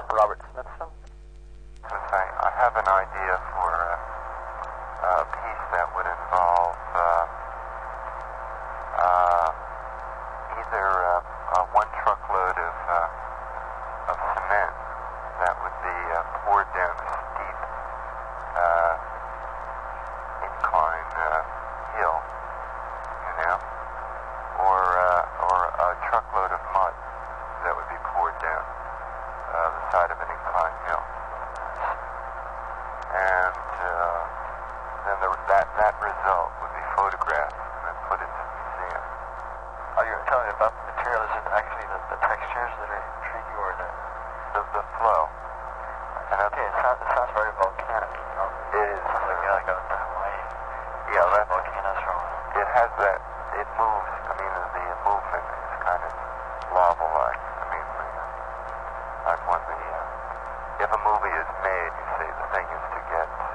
Robert Smithson. I have an idea for a piece that would involve either one truckload of cement that would be poured down a steep incline hill, or a truckload of mud that would be poured down the side of an incline hill. And then that result would be photographed and then put into the museum. Are you telling me about the material? Is it actually the textures that are intriguing, or the flow? And okay, it sounds very volcanic. It is. Like a Hawaii. Yeah, that volcanoes from. It has that. It moves. I mean, the movement is kind of lava-like. I mean, like when if a movie is made, you see, the thing is to get